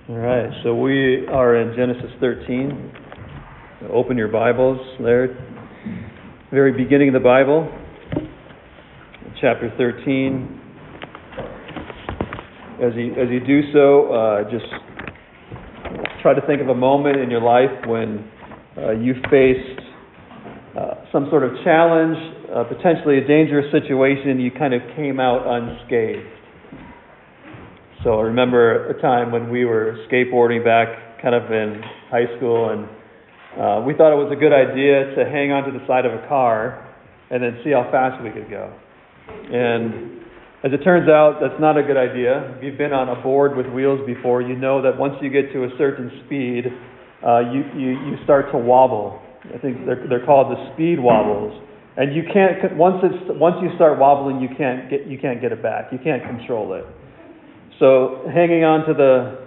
All right, so we are in Genesis 13. Open your Bibles there. Very beginning of the Bible, chapter 13. As you do so, just try to think of a moment in your life when you faced some sort of challenge, potentially a dangerous situation. You kind of came out unscathed. So I remember a time when we were skateboarding back kind of in high school, and we thought it was a good idea to hang onto the side of a car and then see how fast we could go. And as it turns out, that's not a good idea. If you've been on a board with wheels before, you know that once you get to a certain speed, you start to wobble. I think they're called the speed wobbles. And you can't once you start wobbling, you can't get it back. You can't control it. So hanging on to the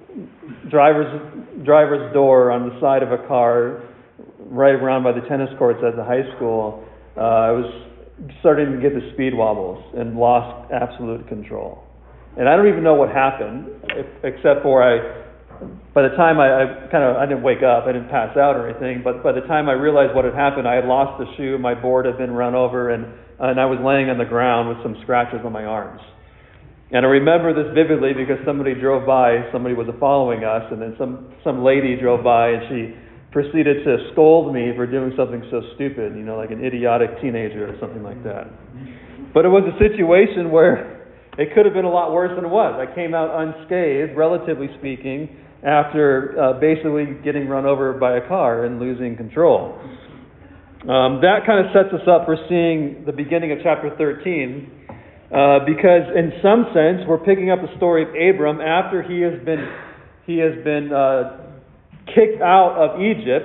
driver's door on the side of a car right around by the tennis courts at the high school, I was starting to get the speed wobbles and lost absolute control. And I don't even know what happened, except for by the time I didn't wake up, I didn't pass out or anything, but by the time I realized what had happened, I had lost the shoe, my board had been run over, and I was laying on the ground with some scratches on my arms. And I remember this vividly because somebody drove by, somebody was following us, and then some lady drove by and she proceeded to scold me for doing something so stupid, like an idiotic teenager or something like that. But it was a situation where it could have been a lot worse than it was. I came out unscathed, relatively speaking, after basically getting run over by a car and losing control. That kind of sets us up for seeing the beginning of chapter 13. Because in some sense, we're picking up the story of Abram after he has been kicked out of Egypt,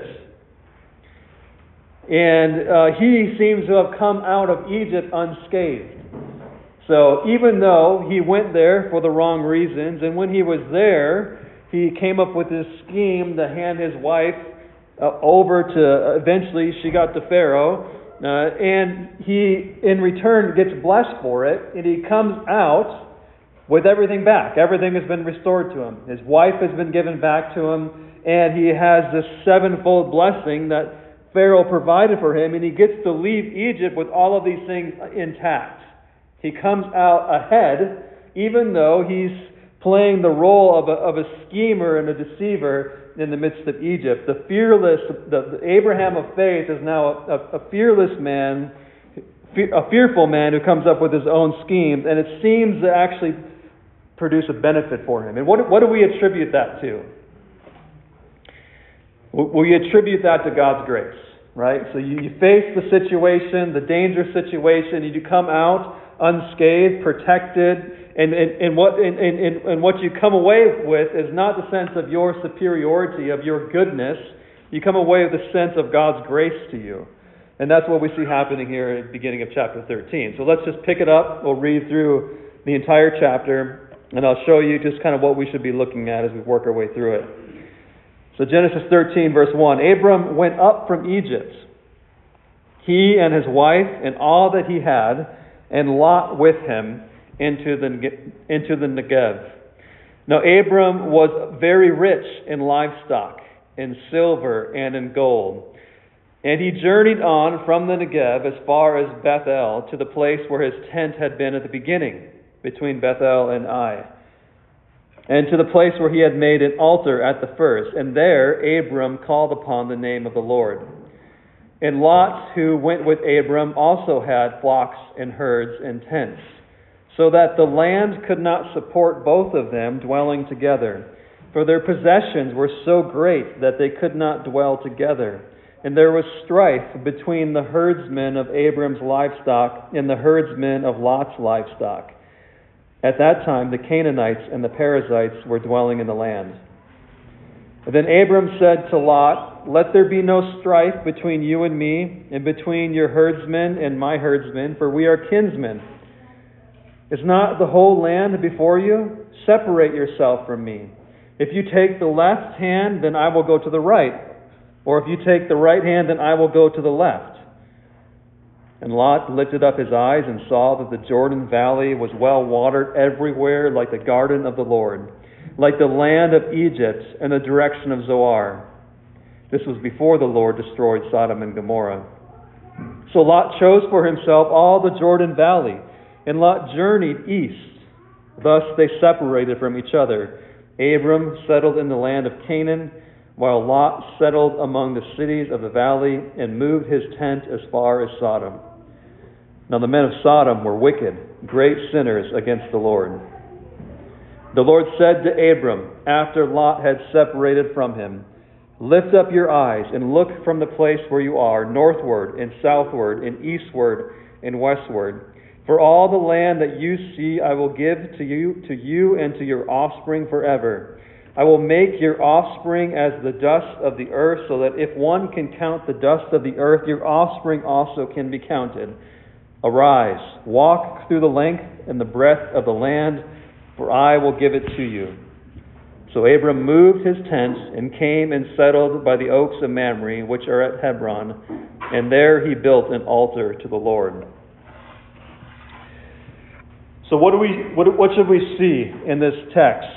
and he seems to have come out of Egypt unscathed. So even though he went there for the wrong reasons, and when he was there, he came up with this scheme to hand his wife over to, eventually she got to Pharaoh. And he, in return, gets blessed for it, and he comes out with everything back. Everything has been restored to him. His wife has been given back to him, and he has this sevenfold blessing that Pharaoh provided for him, and he gets to leave Egypt with all of these things intact. He comes out ahead, even though he's playing the role of a schemer and a deceiver in the midst of Egypt. The Abraham of faith is now a fearless man, a fearful man who comes up with his own schemes, and it seems to actually produce a benefit for him. And what do we attribute that to? We attribute that to God's grace, right? So you face the situation, the dangerous situation, and you come out unscathed, protected. And what you come away with is not the sense of your superiority, of your goodness. You come away with the sense of God's grace to you. And that's what we see happening here at the beginning of chapter 13. So let's just pick it up. We'll read through the entire chapter, and I'll show you just kind of what we should be looking at as we work our way through it. So Genesis 13, verse 1. Abram went up from Egypt, he and his wife and all that he had, and Lot with him, into the Negev. Now Abram was very rich in livestock, in silver, and in gold. And he journeyed on from the Negev as far as Bethel, to the place where his tent had been at the beginning, between Bethel and Ai, and to the place where he had made an altar at the first. And there Abram called upon the name of the Lord. And Lot, who went with Abram, also had flocks and herds and tents, so that the land could not support both of them dwelling together. For their possessions were so great that they could not dwell together. And there was strife between the herdsmen of Abram's livestock and the herdsmen of Lot's livestock. At that time the Canaanites and the Perizzites were dwelling in the land. And then Abram said to Lot, "Let there be no strife between you and me, and between your herdsmen and my herdsmen, for we are kinsmen. Is not the whole land before you? Separate yourself from me. If you take the left hand, then I will go to the right. Or if you take the right hand, then I will go to the left." And Lot lifted up his eyes and saw that the Jordan Valley was well watered everywhere like the garden of the Lord, like the land of Egypt and the direction of Zoar. This was before the Lord destroyed Sodom and Gomorrah. So Lot chose for himself all the Jordan Valley, and Lot journeyed east. Thus they separated from each other. Abram settled in the land of Canaan, while Lot settled among the cities of the valley and moved his tent as far as Sodom. Now the men of Sodom were wicked, great sinners against the Lord. The Lord said to Abram, after Lot had separated from him, "Lift up your eyes and look from the place where you are, northward and southward and eastward and westward. For all the land that you see I will give to you and to your offspring forever. I will make your offspring as the dust of the earth, so that if one can count the dust of the earth, your offspring also can be counted. Arise, walk through the length and the breadth of the land, for I will give it to you." So Abram moved his tent and came and settled by the oaks of Mamre, which are at Hebron, and there he built an altar to the Lord. So what should we see in this text?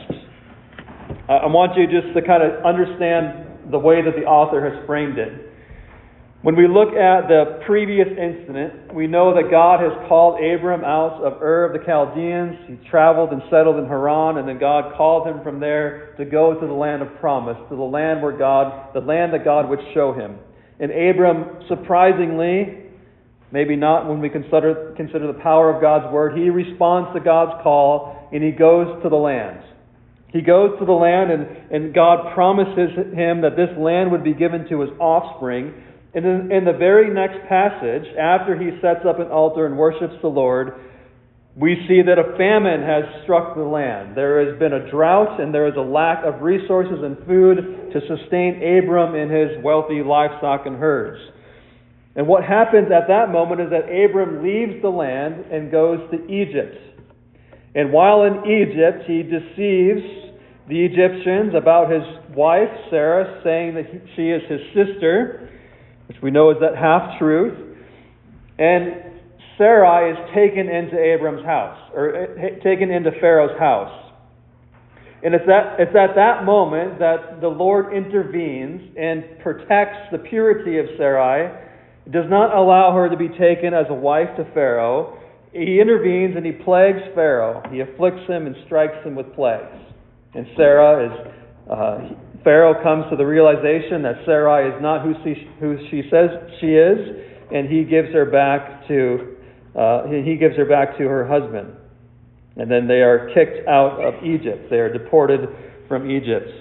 I want you just to kind of understand the way that the author has framed it. When we look at the previous incident, we know that God has called Abram out of Ur of the Chaldeans. He traveled and settled in Haran, and then God called him from there to go to the land of promise, to the land that God would show him. And Abram, surprisingly, maybe not when we consider the power of God's word, he responds to God's call and he goes to the land. He goes to the land and God promises him that this land would be given to his offspring. And in the very next passage, after he sets up an altar and worships the Lord, we see that a famine has struck the land. There has been a drought and there is a lack of resources and food to sustain Abram and his wealthy livestock and herds. And what happens at that moment is that Abram leaves the land and goes to Egypt. And while in Egypt, he deceives the Egyptians about his wife, Sarah, saying that she is his sister, which we know is that half-truth. And Sarai is taken into Abram's house, or taken into Pharaoh's house. And it's at that moment that the Lord intervenes and protects the purity of Sarai, does not allow her to be taken as a wife to Pharaoh. He intervenes and he plagues Pharaoh. He afflicts him and strikes him with plagues. And Pharaoh comes to the realization that Sarai is not who she says she is, and he gives her back to her husband. And then they are kicked out of Egypt. They are deported from Egypt.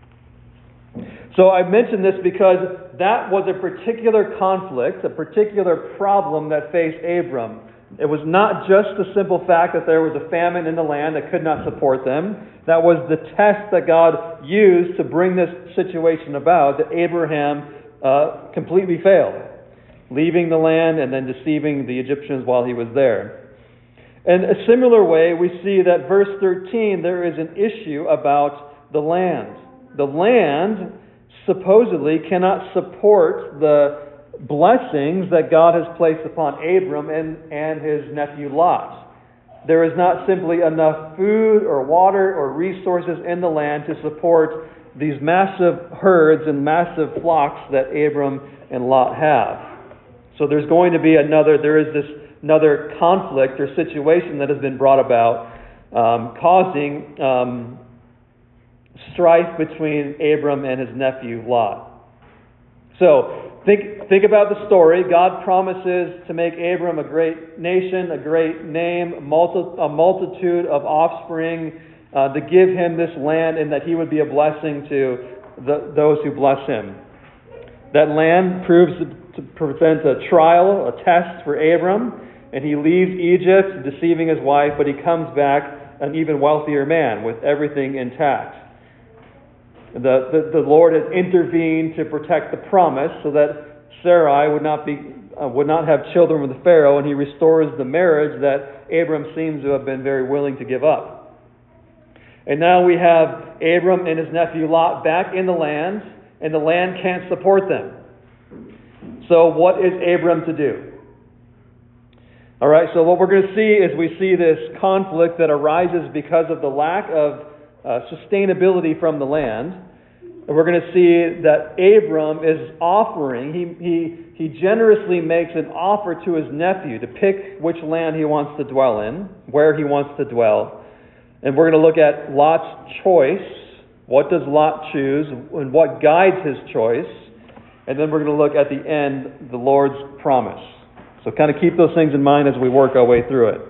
So I mention this because that was a particular conflict, a particular problem that faced Abram. It was not just the simple fact that there was a famine in the land that could not support them. That was the test that God used to bring this situation about, that Abraham completely failed, leaving the land and then deceiving the Egyptians while he was there. In a similar way, we see that verse 13, there is an issue about the land. The land supposedly cannot support the blessings that God has placed upon Abram and his nephew Lot. There is not simply enough food or water or resources in the land to support these massive herds and massive flocks that Abram and Lot have. So there's going to be another conflict or situation that has been brought about, causing strife between Abram and his nephew Lot. So think about the story. God promises to make Abram a great nation, a great name, a multitude of offspring, to give him this land, and that he would be a blessing to those who bless him. That land proves to present a trial, a test for Abram, and he leaves Egypt, deceiving his wife, but he comes back an even wealthier man with everything intact. The Lord has intervened to protect the promise so that Sarai would not have children with Pharaoh, and he restores the marriage that Abram seems to have been very willing to give up. And now we have Abram and his nephew Lot back in the land, and the land can't support them. So what is Abram to do? All right, so what we're going to see is we see this conflict that arises because of the lack of sustainability from the land. And we're going to see that Abram is offering, he generously makes an offer to his nephew to pick which land he wants to dwell in, where he wants to dwell. And we're going to look at Lot's choice. What does Lot choose, and what guides his choice? And then we're going to look at the end, the Lord's promise. So kind of keep those things in mind as we work our way through it.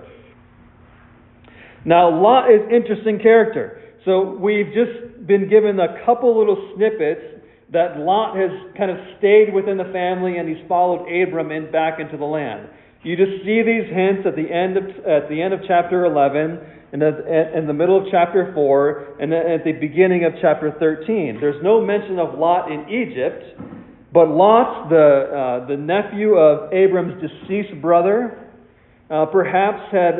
Now, Lot is interesting character. So we've just been given a couple little snippets that Lot has kind of stayed within the family and he's followed Abram back into the land. You just see these hints at the end of chapter 11, and in the middle of chapter 4, and then at the beginning of chapter 13. There's no mention of Lot in Egypt, but Lot, the nephew of Abram's deceased brother, perhaps had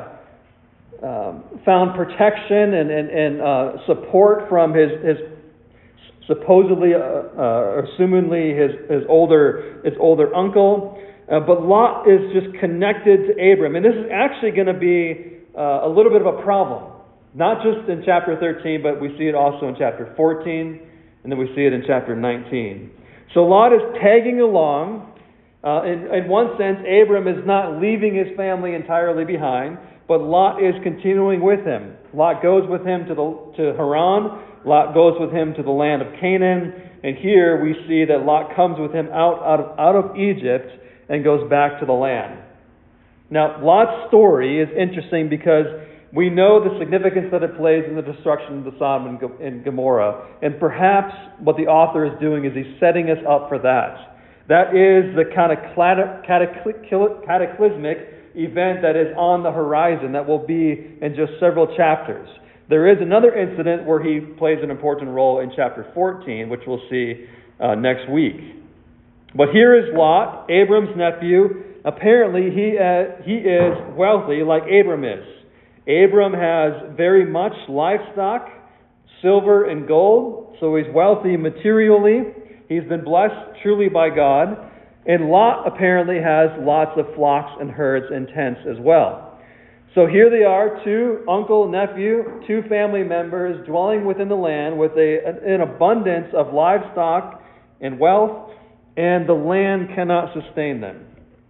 found protection and support from his supposedly, assumingly his older uncle. But Lot is just connected to Abram. And this is actually going to be a little bit of a problem. Not just in chapter 13, but we see it also in chapter 14, and then we see it in chapter 19. So Lot is tagging along. In one sense, Abram is not leaving his family entirely behind, but Lot is continuing with him. Lot goes with him to Haran. Lot goes with him to the land of Canaan. And here we see that Lot comes with him out of Egypt and goes back to the land. Now, Lot's story is interesting because we know the significance that it plays in the destruction of the Sodom and Gomorrah. And perhaps what the author is doing is he's setting us up for that. That is the kind of cataclysmic event that is on the horizon that will be in just several chapters. There is another incident where he plays an important role in chapter 14, which we'll see next week. But here is Lot, Abram's nephew. Apparently, he is wealthy like Abram is. Abram has very much livestock, silver and gold, so he's wealthy materially. He's been blessed truly by God. And Lot apparently has lots of flocks and herds and tents as well. So here they are, two uncle, nephew, two family members dwelling within the land with an abundance of livestock and wealth, and the land cannot sustain them.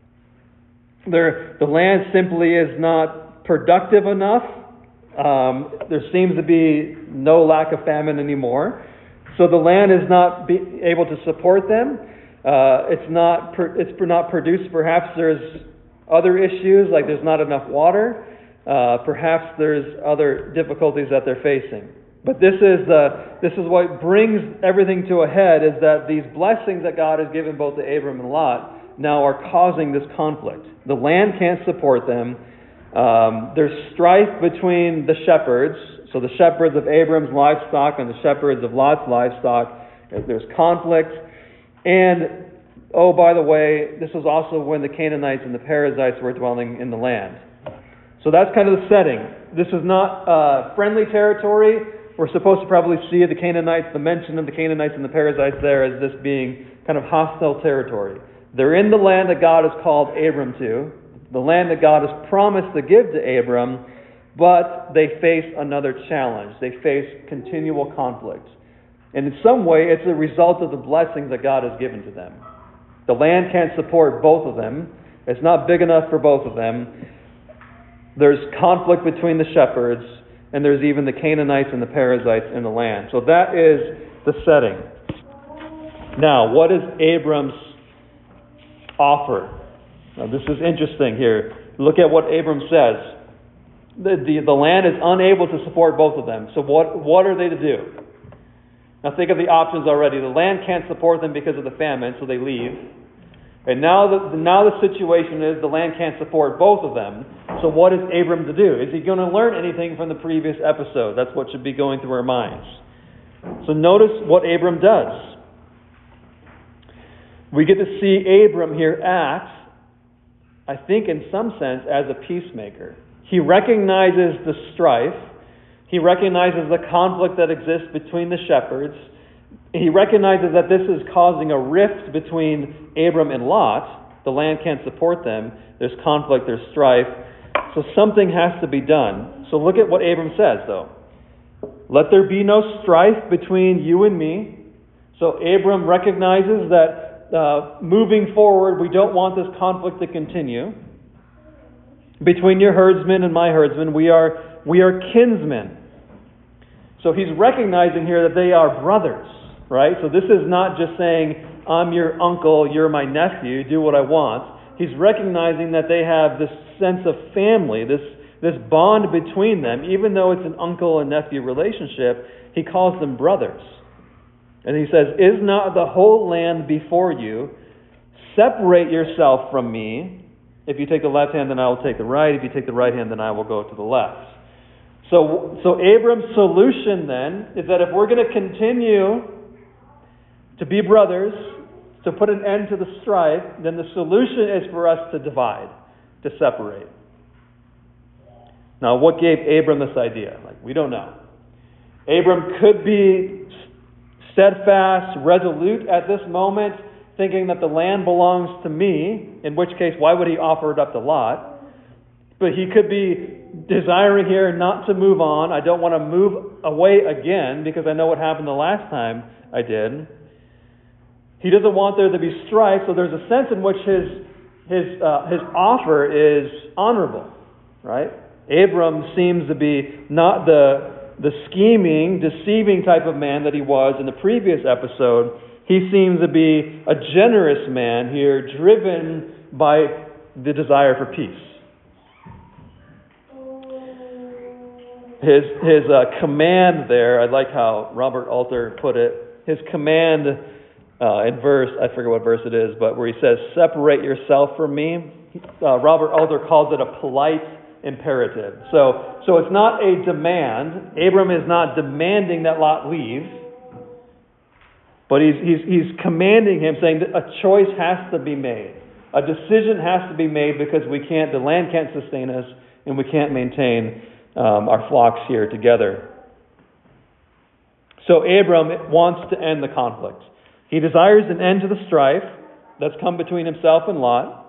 The land simply is not productive enough. There seems to be no lack of famine anymore. So the land is not able to support them. It's not produced. Perhaps there's other issues, like there's not enough water. Perhaps there's other difficulties that they're facing. But this is what brings everything to a head, is that these blessings that God has given both to Abram and Lot now are causing this conflict. The land can't support them. There's strife between the shepherds. So the shepherds of Abram's livestock and the shepherds of Lot's livestock. There's conflict. And, oh, by the way, this was also when the Canaanites and the Perizzites were dwelling in the land. So that's kind of the setting. This is not friendly territory. We're supposed to probably see the Canaanites, the mention of the Canaanites and the Perizzites there as this being kind of hostile territory. They're in the land that God has called Abram to, the land that God has promised to give to Abram, but they face another challenge. They face continual conflict. And in some way, it's a result of the blessings that God has given to them. The land can't support both of them. It's not big enough for both of them. There's conflict between the shepherds, and there's even the Canaanites and the Perizzites in the land. So that is the setting. Now, what is Abram's offer? Now, this is interesting here. Look at what Abram says. The land is unable to support both of them. So what are they to do? Now think of the options already. The land can't support them because of the famine, so they leave. And now the situation is the land can't support both of them. So what is Abram to do? Is he going to learn anything from the previous episode? That's what should be going through our minds. So notice what Abram does. We get to see Abram here act, I think in some sense, as a peacemaker. He recognizes the strife. He recognizes the conflict that exists between the shepherds. He recognizes that this is causing a rift between Abram and Lot. The land can't support them. There's conflict, there's strife. So something has to be done. So look at what Abram says, though. Let there be no strife between you and me. So Abram recognizes that moving forward, we don't want this conflict to continue. Between your herdsmen and my herdsmen, we are kinsmen. So he's recognizing here that they are brothers, right? So this is not just saying, I'm your uncle, you're my nephew, do what I want. He's recognizing that they have this sense of family, this bond between them. Even though it's an uncle and nephew relationship, he calls them brothers. And he says, is not the whole land before you? Separate yourself from me. If you take the left hand, then I will take the right. If you take the right hand, then I will go to the left. So Abram's solution then is that if we're going to continue to be brothers, to put an end to the strife, then the solution is for us to divide, to separate. Now, what gave Abram this idea? We don't know. Abram could be steadfast, resolute at this moment, thinking that the land belongs to me, in which case, why would he offer it up to Lot? But he could be desiring here not to move on. I don't want to move away again because I know what happened the last time I did. He doesn't want there to be strife, so there's a sense in which his offer is honorable, right? Abram seems to be not the scheming, deceiving type of man that he was in the previous episode. He seems to be a generous man here, driven by the desire for peace. His command there, I like how Robert Alter put it. His command in verse, I forget what verse it is, but where he says, separate yourself from me. Robert Alter calls it a polite imperative. So it's not a demand. Abram is not demanding that Lot leave, but he's commanding him, saying that a choice has to be made. A decision has to be made because the land can't sustain us, and we can't maintain our flocks here together. So Abram wants to end the conflict. He desires an end to the strife that's come between himself and Lot.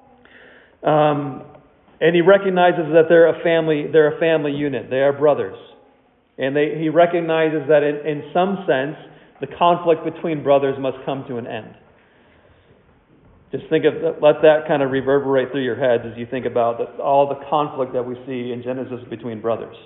And he recognizes that they're a family unit. They are brothers. And he recognizes that in some sense, the conflict between brothers must come to an end. Just let that kind of reverberate through your heads as you think about all the conflict that we see in Genesis between brothers.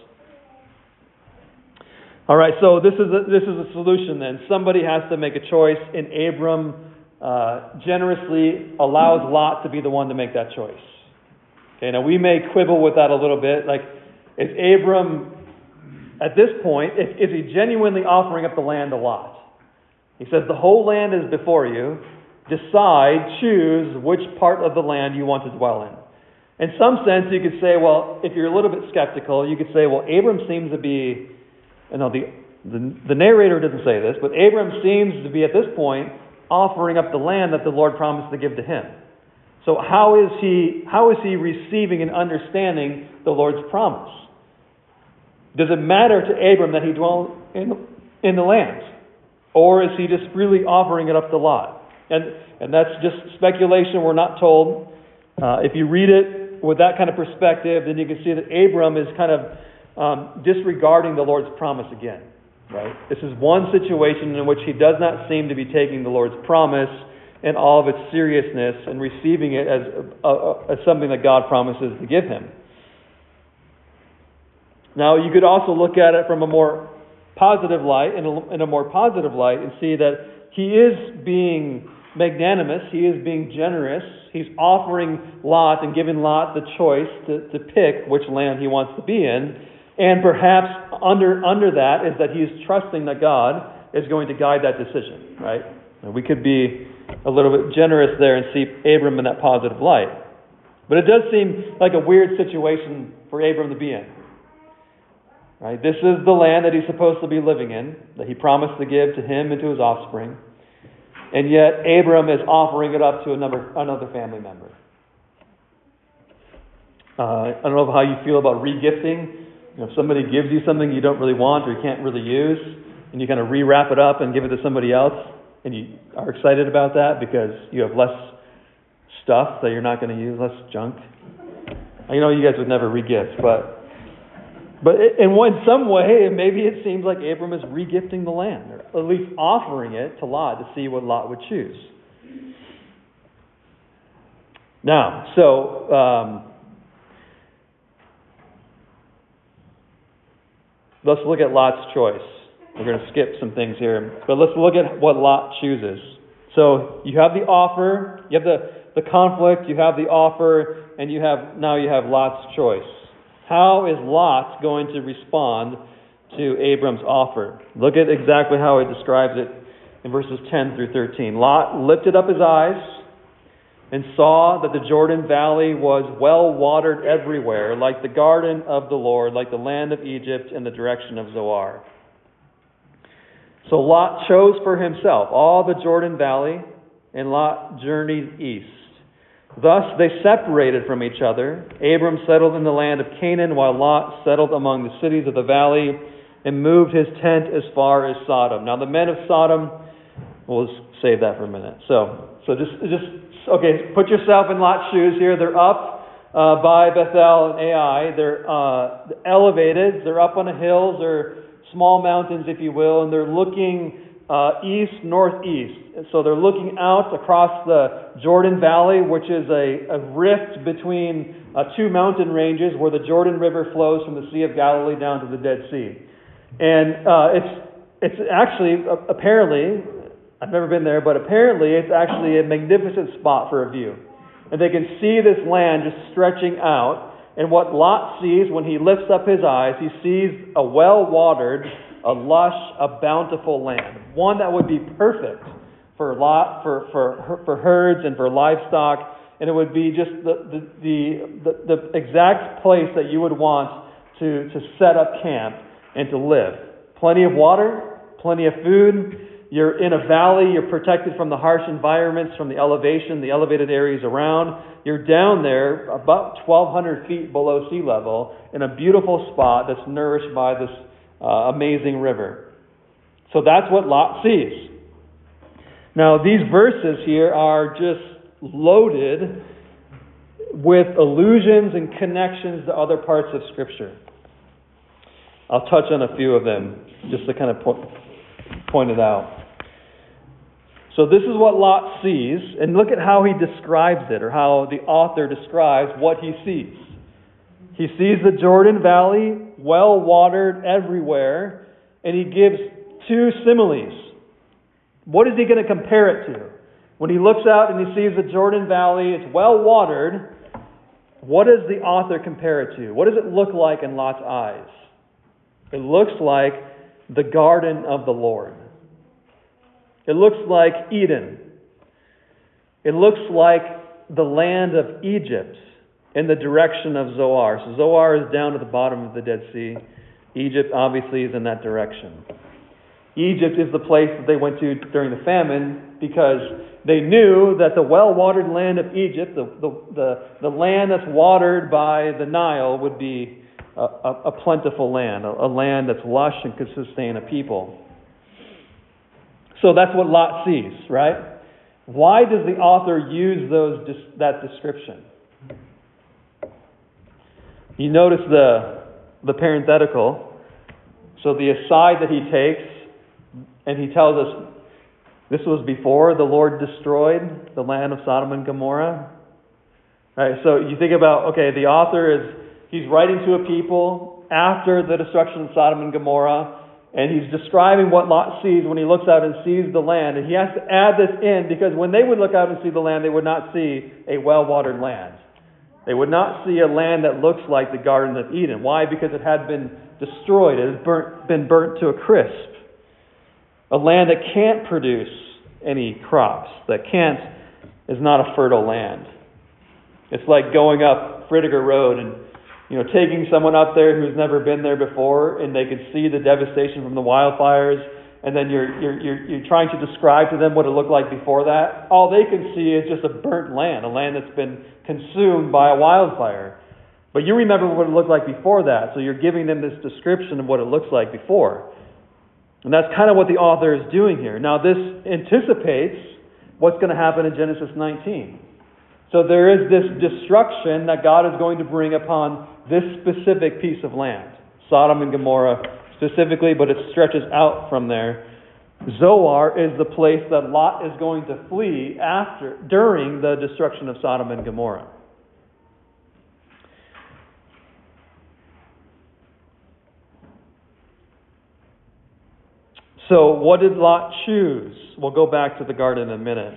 All right, so this is a solution then. Somebody has to make a choice, and Abram generously allows Lot to be the one to make that choice. Okay, now we may quibble with that a little bit. Is Abram, at this point, is he genuinely offering up the land to Lot? He says, the whole land is before you. Choose which part of the land you want to dwell in. In some sense, you could say, well, if you're a little bit skeptical, you could say, well, Abram seems to be, the narrator doesn't say this, but Abram seems to be at this point offering up the land that the Lord promised to give to him. So how is he receiving and understanding the Lord's promise? Does it matter to Abram that he dwell in the land? Or is he just really offering it up to Lot? And that's just speculation. We're not told. If you read it with that kind of perspective, then you can see that Abram is kind of disregarding the Lord's promise again. Right? This is one situation in which he does not seem to be taking the Lord's promise in all of its seriousness and receiving it as something that God promises to give him. Now, you could also look at it from a more positive light, in a more positive light, and see that he is being magnanimous, he is being generous, he's offering Lot and giving Lot the choice to pick which land he wants to be in, and perhaps under that is that he's trusting that God is going to guide that decision, right? And we could be a little bit generous there and see Abram in that positive light. But it does seem like a weird situation for Abram to be in. Right? This is the land that he's supposed to be living in, that he promised to give to him and to his offspring. And yet Abram is offering it up to another family member. I don't know how you feel about re-gifting. If somebody gives you something you don't really want or you can't really use, and you kind of re-wrap it up and give it to somebody else, and you are excited about that because you have less stuff that you're not going to use, less junk. I know you guys would never re-gift, but But in some way, maybe it seems like Abram is regifting the land, or at least offering it to Lot to see what Lot would choose. Now, let's look at Lot's choice. We're going to skip some things here, but let's look at what Lot chooses. So you have the offer, you have the conflict, you have the offer, and now you have Lot's choice. How is Lot going to respond to Abram's offer? Look at exactly how he describes it in verses 10 through 13. Lot lifted up his eyes and saw that the Jordan Valley was well watered everywhere, like the garden of the Lord, like the land of Egypt in the direction of Zoar. So Lot chose for himself all the Jordan Valley, and Lot journeyed east. Thus they separated from each other. Abram settled in the land of Canaan, while Lot settled among the cities of the valley and moved his tent as far as Sodom. Now the men of Sodom, we'll save that for a minute. So okay, put yourself in Lot's shoes here. They're up by Bethel and Ai. They're elevated. They're up on the hills or small mountains, if you will, and they're looking east, northeast. And so they're looking out across the Jordan Valley, which is a rift between two mountain ranges where the Jordan River flows from the Sea of Galilee down to the Dead Sea. And it's actually, apparently, I've never been there, but apparently it's actually a magnificent spot for a view. And they can see this land just stretching out. And what Lot sees when he lifts up his eyes, he sees a well-watered, a lush, a bountiful land. One that would be perfect for Lot, for herds and for livestock. And it would be just the exact place that you would want to set up camp and to live. Plenty of water, plenty of food. You're in a valley. You're protected from the harsh environments, from the elevation, the elevated areas around. You're down there about 1,200 feet below sea level in a beautiful spot that's nourished by this amazing river. So that's what Lot sees. Now, these verses here are just loaded with allusions and connections to other parts of Scripture. I'll touch on a few of them just to kind of point it out. So this is what Lot sees, and look at how he describes it, or how the author describes what he sees. He sees the Jordan Valley, well watered everywhere, and he gives two similes. What is he going to compare it to? When he looks out and he sees the Jordan Valley, it's well watered, what does the author compare it to? What does it look like in Lot's eyes? It looks like the garden of the Lord. It looks like Eden. It looks like the land of Egypt in the direction of Zoar. So Zoar is down at the bottom of the Dead Sea. Egypt obviously is in that direction. Egypt is the place that they went to during the famine because they knew that the well-watered land of Egypt, the land that's watered by the Nile, would be a plentiful land, a land that's lush and could sustain a people. So that's what Lot sees, right? Why does the author use that description? You notice the parenthetical. So the aside that he takes, and he tells us this was before the Lord destroyed the land of Sodom and Gomorrah. Right? So you think about, the author he's writing to a people after the destruction of Sodom and Gomorrah, and he's describing what Lot sees when he looks out and sees the land. And he has to add this in because when they would look out and see the land, they would not see a well-watered land. They would not see a land that looks like the Garden of Eden. Why? Because it had been destroyed. It had been burnt to a crisp. A land that can't produce any crops, is not a fertile land. It's like going up Fritiger Road and taking someone up there who's never been there before, and they could see the devastation from the wildfires, and then you're trying to describe to them what it looked like before that. All they can see is just a burnt land, a land that's been consumed by a wildfire. But you remember what it looked like before that, so you're giving them this description of what it looks like before. And that's kind of what the author is doing here. Now, this anticipates what's going to happen in Genesis 19. So there is this destruction that God is going to bring upon this specific piece of land. Sodom and Gomorrah specifically, but it stretches out from there. Zoar is the place that Lot is going to flee during the destruction of Sodom and Gomorrah. So what did Lot choose? We'll go back to the garden in a minute.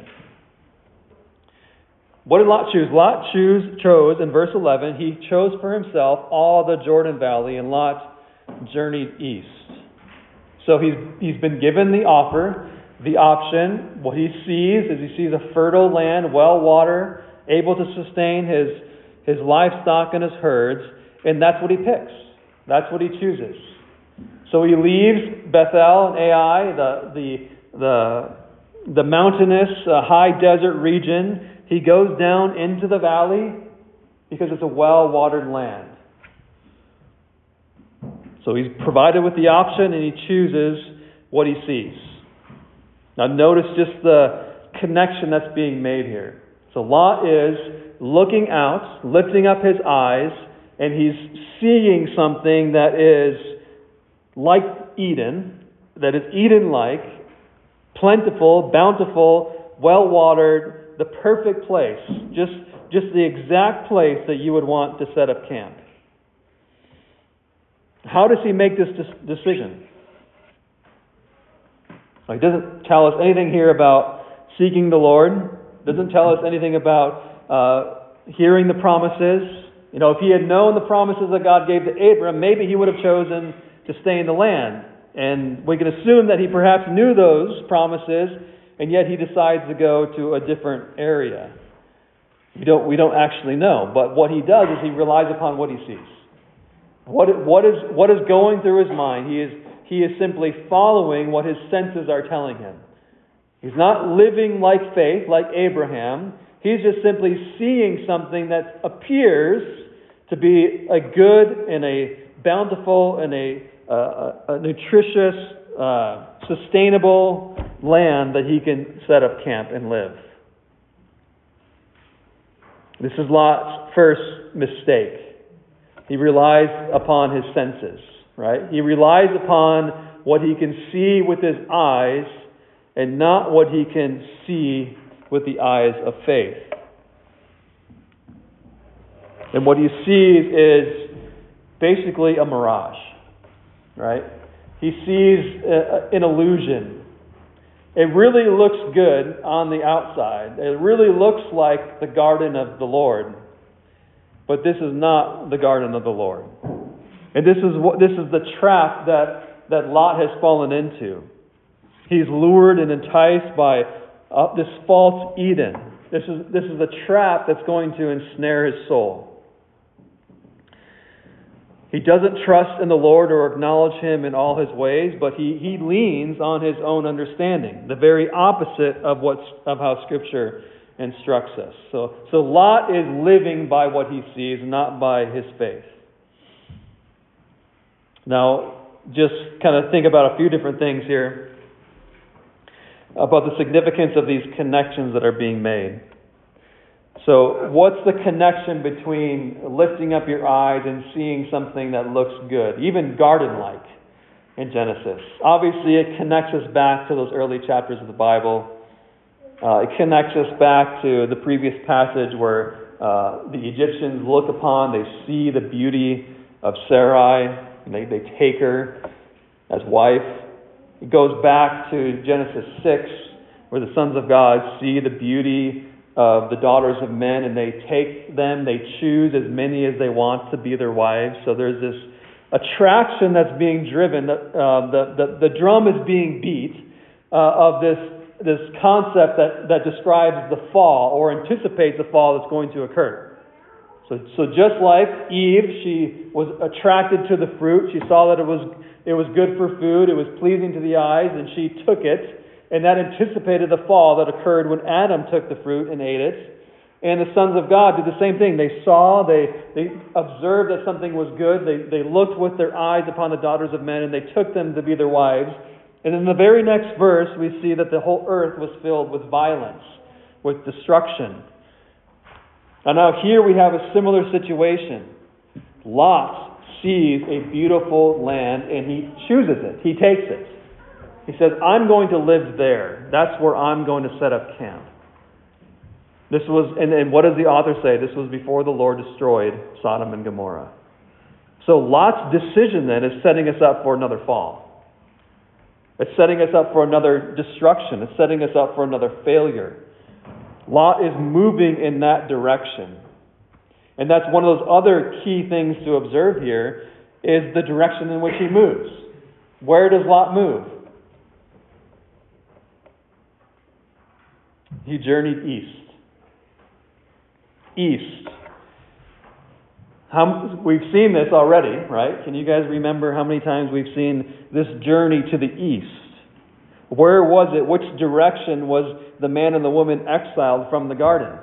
What did Lot choose? Lot chose in verse 11, he chose for himself all the Jordan Valley, and Lot journeyed east. So he's been given the offer, the option. What he sees is he sees a fertile land, well watered, able to sustain his livestock and his herds, and that's what he picks. That's what he chooses. So he leaves Bethel and Ai, the mountainous, high desert region. He goes down into the valley because it's a well-watered land. So he's provided with the option and he chooses what he sees. Now notice just the connection that's being made here. So Lot is looking out, lifting up his eyes, and he's seeing something that is like Eden, that is Eden-like, plentiful, bountiful, well-watered, the perfect place, just the exact place that you would want to set up camp. How does he make this decision? He doesn't tell us anything here about seeking the Lord. Doesn't tell us anything about hearing the promises. You know, if he had known the promises that God gave to Abram, maybe he would have chosen to stay in the land. And we can assume that he perhaps knew those promises, and yet he decides to go to a different area. We don't actually know. But what he does is he relies upon what he sees. What is going through his mind? He is simply following what his senses are telling him. He's not living like faith, like Abraham. He's just simply seeing something that appears to be a good and a bountiful and a nutritious, sustainable land that he can set up camp and live. This is Lot's first mistake. He relies upon his senses, right? He relies upon what he can see with his eyes and not what he can see with the eyes of faith. And what he sees is basically a mirage, right? He sees an illusion. It really looks good on the outside. It really looks like the garden of the Lord. But this is not the garden of the Lord. And this is the trap that Lot has fallen into. He's lured and enticed by this false Eden. This is the trap that's going to ensnare his soul. He doesn't trust in the Lord or acknowledge Him in all His ways, but he leans on his own understanding, the very opposite of how Scripture instructs us. So Lot is living by what he sees, not by his faith. Now, just kind of think about a few different things here about the significance of these connections that are being made. So, what's the connection between lifting up your eyes and seeing something that looks good, even garden-like in Genesis? Obviously, it connects us back to those early chapters of the Bible. It connects us back to the previous passage where the Egyptians look upon, they see the beauty of Sarai, and they take her as wife. It goes back to Genesis 6, where the sons of God see the beauty of the daughters of men, and they take them, they choose as many as they want to be their wives. So there's this attraction that's being driven, the drum is being beat of this concept that describes the fall or anticipates the fall that's going to occur. So just like Eve, she was attracted to the fruit. She saw that it was good for food, it was pleasing to the eyes, and she took it. And that anticipated the fall that occurred when Adam took the fruit and ate it. And the sons of God did the same thing. They saw, they observed that something was good. They looked with their eyes upon the daughters of men, and they took them to be their wives. And in the very next verse, we see that the whole earth was filled with violence, with destruction. And now here we have a similar situation. Lot sees a beautiful land and he chooses it. He takes it. He says, I'm going to live there. That's where I'm going to set up camp. This was, and what does the author say? This was before the Lord destroyed Sodom and Gomorrah. So Lot's decision then is setting us up for another fall. It's setting us up for another destruction. It's setting us up for another failure. Lot is moving in that direction. And that's one of those other key things to observe here is the direction in which he moves. Where does Lot move? He journeyed east. East. We've seen this already, right? Can you guys remember how many times we've seen this journey to the east? Where was it? Which direction was the man and the woman exiled from the garden?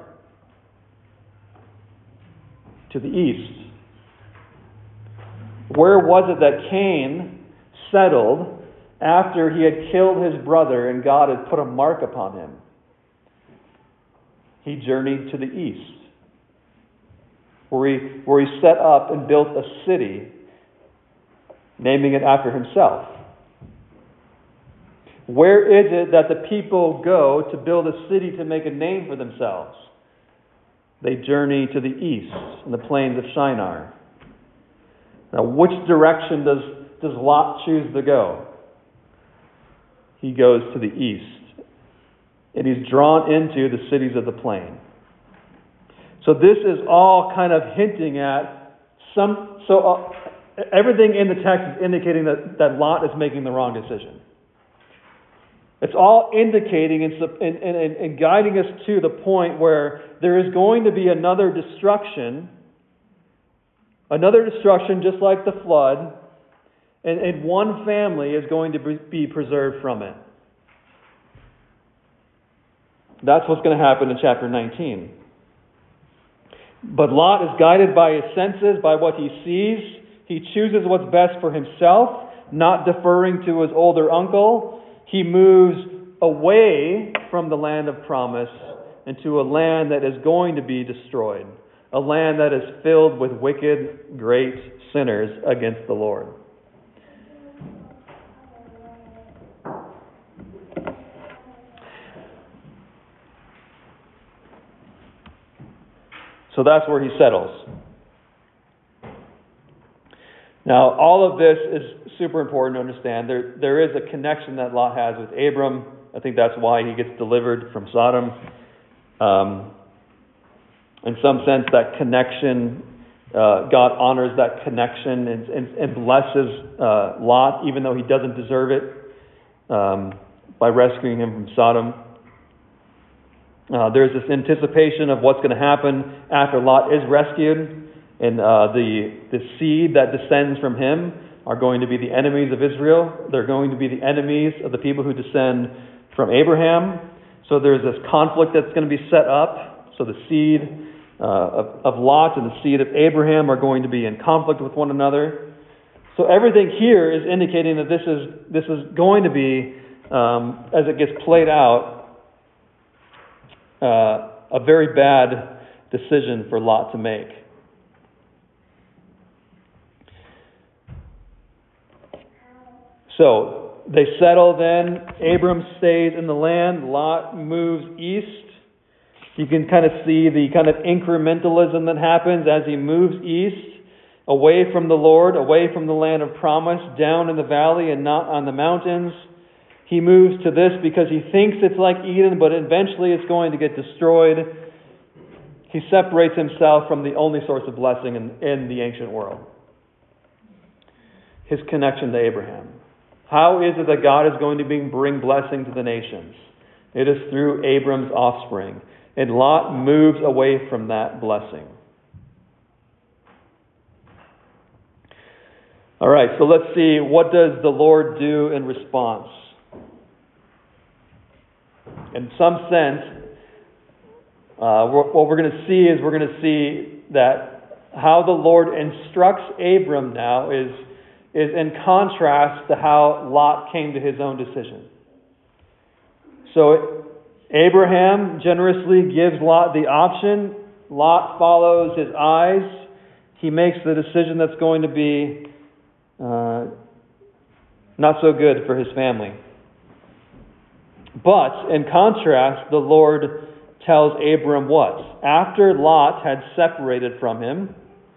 To the east. Where was it that Cain settled after he had killed his brother and God had put a mark upon him? He journeyed to the east, where he set up and built a city, naming it after himself. Where is it that the people go to build a city to make a name for themselves? They journey to the east, in the plains of Shinar. Now, which direction does Lot choose to go? He goes to the east. And he's drawn into the cities of the plain. So this is all kind of hinting at everything in the text is indicating that Lot is making the wrong decision. It's all indicating and guiding us to the point where there is going to be another destruction just like the flood, and one family is going to be preserved from it. That's what's going to happen in chapter 19. But Lot is guided by his senses, by what he sees. He chooses what's best for himself, not deferring to his older uncle. He moves away from the land of promise into a land that is going to be destroyed, a land that is filled with wicked, great sinners against the Lord. So that's where he settles. Now, all of this is super important to understand. There is a connection that Lot has with Abram. I think that's why he gets delivered from Sodom. In some sense, that connection, God honors that connection and blesses Lot, even though he doesn't deserve it, by rescuing him from Sodom. There's this anticipation of what's going to happen after Lot is rescued, and the seed that descends from him are going to be the enemies of Israel. They're going to be the enemies of the people who descend from Abraham. So there's this conflict that's going to be set up. So the seed of Lot and the seed of Abraham are going to be in conflict with one another. So everything here is indicating that this is going to be, as it gets played out, a very bad decision for Lot to make. So they settle then. Abram stays in the land. Lot moves east. You can kind of see the kind of incrementalism that happens as he moves east, away from the Lord, away from the land of promise, down in the valley and not on the mountains. He moves to this because he thinks it's like Eden, but eventually it's going to get destroyed. He separates himself from the only source of blessing in the ancient world. His connection to Abraham. How is it that God is going to bring blessing to the nations? It is through Abram's offspring. And Lot moves away from that blessing. All right, so let's see, what does the Lord do in response? In some sense, what we're going to see is that how the Lord instructs Abram now is in contrast to how Lot came to his own decision. So Abraham generously gives Lot the option. Lot follows his eyes. he makes the decision that's going to be not so good for his family. But, in contrast, the Lord tells Abram what? After Lot had separated from him,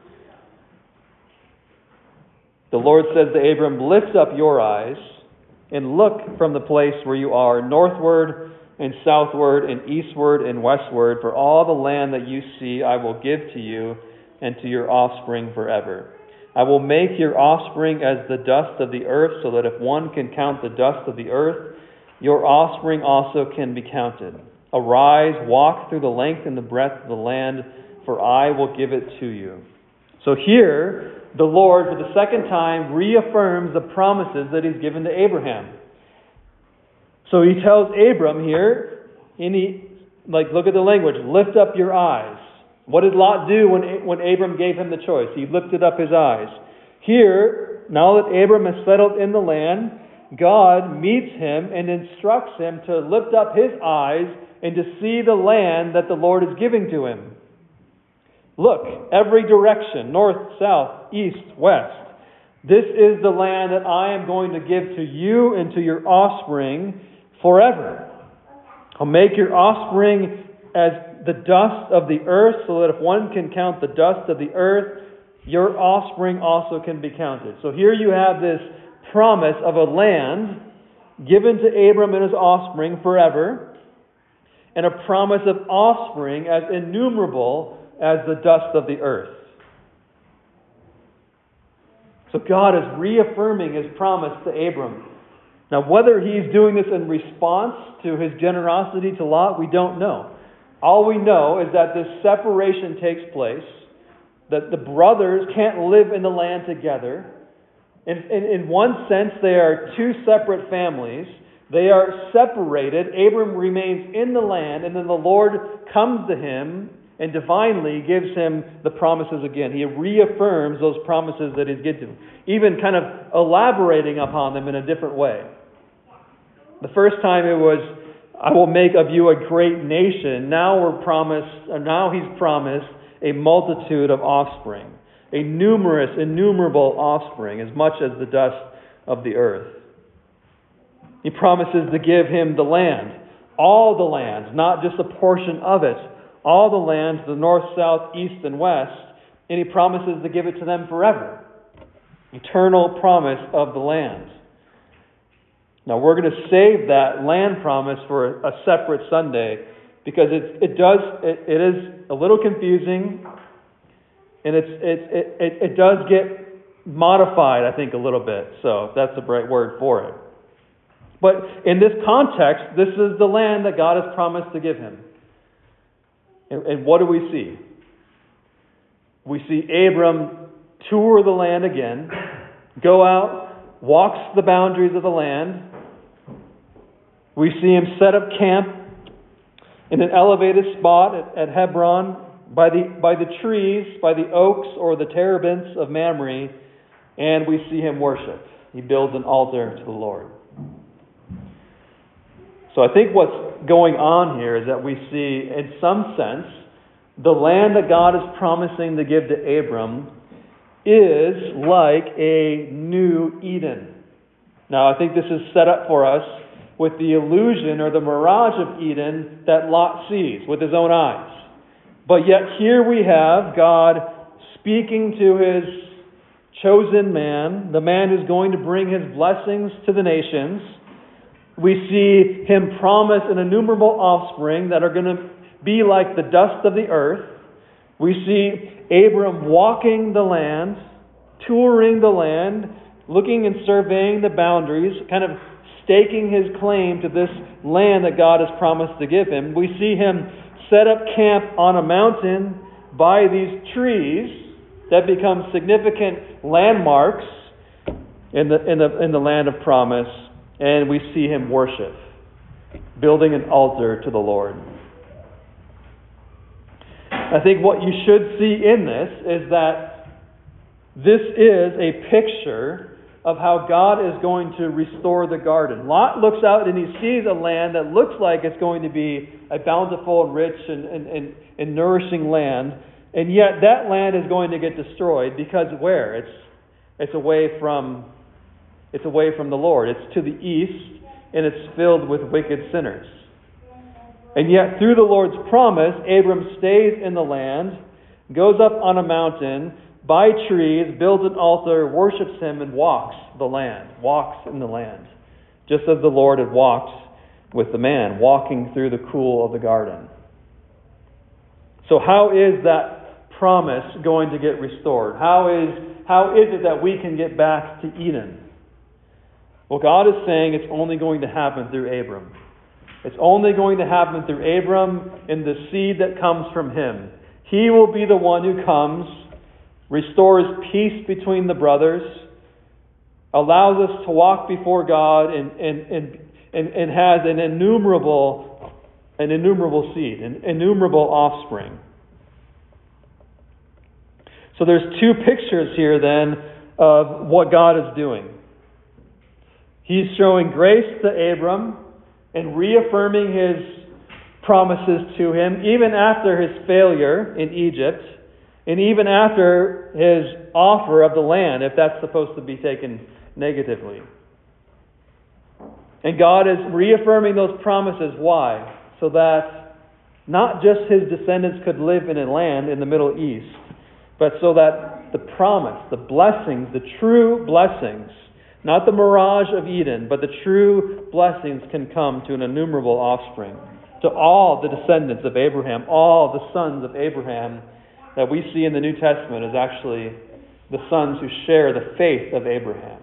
the Lord says to Abram, "Lift up your eyes and look from the place where you are, northward and southward and eastward and westward, for all the land that you see I will give to you and to your offspring forever. I will make your offspring as the dust of the earth, so that if one can count the dust of the earth, your offspring also can be counted. Arise, walk through the length and the breadth of the land, for I will give it to you." So here, the Lord, for the second time, reaffirms the promises that He's given to Abraham. So He tells Abram here, look at the language, lift up your eyes. What did Lot do when Abram gave him the choice? He lifted up his eyes. Here, now that Abram has settled in the land, God meets him and instructs him to lift up his eyes and to see the land that the Lord is giving to him. Look, every direction, north, south, east, west. This is the land that I am going to give to you and to your offspring forever. I'll make your offspring as the dust of the earth, so that if one can count the dust of the earth, your offspring also can be counted. So here you have this promise of a land given to Abram and his offspring forever, and a promise of offspring as innumerable as the dust of the earth. So God is reaffirming His promise to Abram. Now, whether He's doing this in response to His generosity to Lot, we don't know. All we know is that this separation takes place, that the brothers can't live in the land together. In one sense, they are two separate families. They are separated. Abram remains in the land, and then the Lord comes to him and divinely gives him the promises again. He reaffirms those promises that He's given him, even kind of elaborating upon them in a different way. The first time it was, "I will make of you a great nation." Now He's promised a multitude of offspring, a innumerable offspring, as much as the dust of the earth. He promises to give him the land, all the lands, not just a portion of it, all the lands, the north, south, east, and west, and He promises to give it to them forever. Eternal promise of the land. Now we're going to save that land promise for a separate Sunday, because it is a little confusing, and it does get modified, I think, a little bit. So that's the right word for it. But in this context, this is the land that God has promised to give him. And what do we see? We see Abram tour the land again, go out, walks the boundaries of the land. We see him set up camp in an elevated spot at Hebron by the trees, by the oaks or the terebinths of Mamre, and we see him worship. He builds an altar to the Lord. So I think what's going on here is that we see, in some sense, the land that God is promising to give to Abram is like a new Eden. Now, I think this is set up for us with the illusion or the mirage of Eden that Lot sees with his own eyes. But yet here we have God speaking to His chosen man, the man who's going to bring His blessings to the nations. We see Him promise an innumerable offspring that are going to be like the dust of the earth. We see Abram walking the land, touring the land, looking and surveying the boundaries, kind of staking his claim to this land that God has promised to give him. We see him set up camp on a mountain by these trees that become significant landmarks in the land of promise. And we see him worship, building an altar to the Lord. I think what you should see in this is that this is a picture of how God is going to restore the garden. Lot looks out and he sees a land that looks like it's going to be a bountiful and rich and nourishing land. And yet that land is going to get destroyed because where? It's away from the Lord. It's to the east, and it's filled with wicked sinners. And yet through the Lord's promise, Abram stays in the land, goes up on a mountain, by trees, builds an altar, worships Him, and walks in the land. Just as the Lord had walked with the man, walking through the cool of the garden. So how is that promise going to get restored? How is it that we can get back to Eden? Well, God is saying it's only going to happen through Abram. It's only going to happen through Abram and the seed that comes from him. He will be the one who comes, restores peace between the brothers, allows us to walk before God, and has an innumerable seed, an innumerable offspring. So there's two pictures here then of what God is doing. He's showing grace to Abram and reaffirming His promises to him, even after his failure in Egypt, and even after his offer of the land, if that's supposed to be taken negatively. And God is reaffirming those promises. Why? So that not just his descendants could live in a land in the Middle East, but so that the promise, the blessings, the true blessings, not the mirage of Eden, but the true blessings can come to an innumerable offspring, to all the descendants of Abraham, all the sons of Abraham that we see in the New Testament as actually the sons who share the faith of Abraham.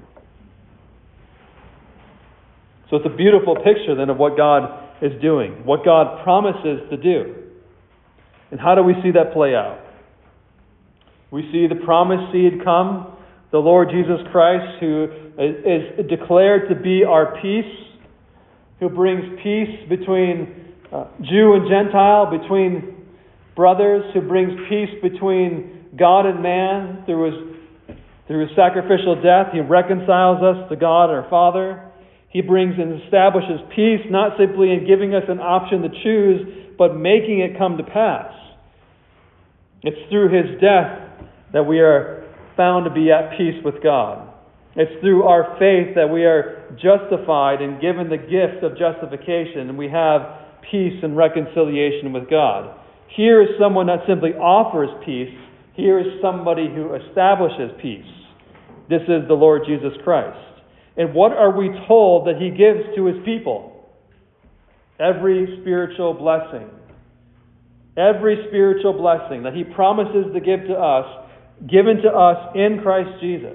So it's a beautiful picture then of what God is doing, what God promises to do. And how do we see that play out? We see the promised seed come, the Lord Jesus Christ, who is declared to be our peace, who brings peace between Jew and Gentile, between brothers, who brings peace between God and man through his sacrificial death. He reconciles us to God our Father. He brings and establishes peace, not simply in giving us an option to choose, but making it come to pass. It's through His death that we are found to be at peace with God. It's through our faith that we are justified and given the gift of justification, and we have peace and reconciliation with God. Here is someone that simply offers peace. Here is somebody who establishes peace. This is the Lord Jesus Christ. And what are we told that He gives to His people? Every spiritual blessing. Every spiritual blessing that He promises to give to us, given to us in Christ Jesus.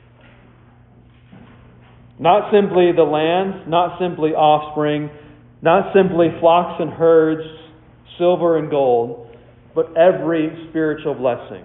Not simply the land, not simply offspring, not simply flocks and herds, silver and gold, but every spiritual blessing.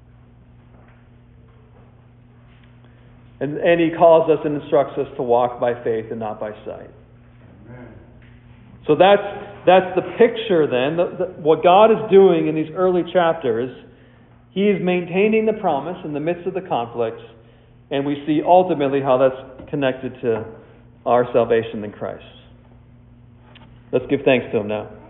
And He calls us and instructs us to walk by faith and not by sight. Amen. So that's the picture then. What God is doing in these early chapters, He is maintaining the promise in the midst of the conflicts, and we see ultimately how that's connected to our salvation in Christ. Let's give thanks to Him now.